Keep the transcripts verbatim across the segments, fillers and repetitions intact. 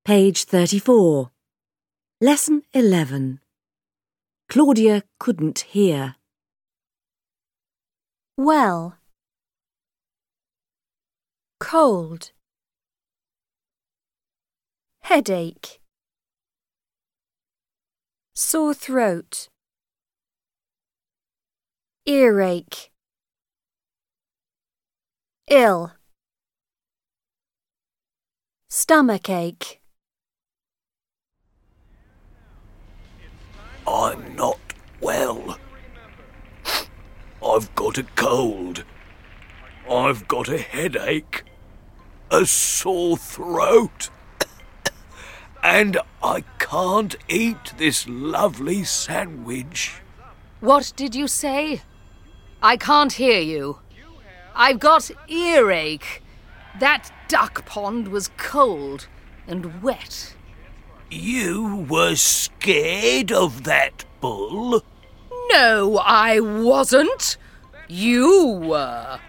Page thirty-four. Lesson eleven. Claudia couldn't hear. Well. Cold. Headache. Sore throat. Earache. Ill. Stomachache. I'm not well. I've got a cold. I've got a headache, a sore throat, and I can't eat this lovely sandwich. What did you say? I can't hear you. I've got earache. That duck pond was cold and wet. You were scared of that bull? No, I wasn't. You were.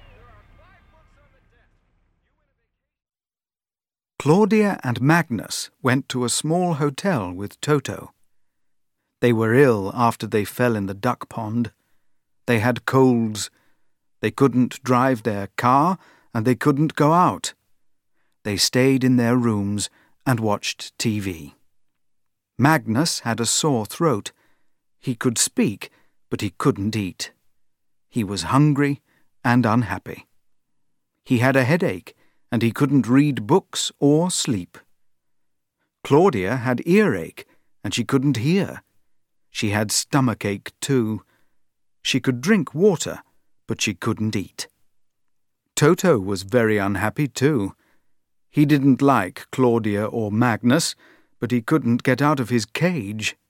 Claudia and Magnus went to a small hotel with Toto. They were ill after they fell in the duck pond. They had colds. They couldn't drive their car and they couldn't go out. They stayed in their rooms and watched T V. Magnus had a sore throat. He could speak, but he couldn't eat. He was hungry and unhappy. He had a headache, and he couldn't read books or sleep. Claudia had earache, and she couldn't hear. She had stomachache too. She could drink water, but she couldn't eat. Toto was very unhappy too. He didn't like Claudia or Magnus, but he couldn't get out of his cage.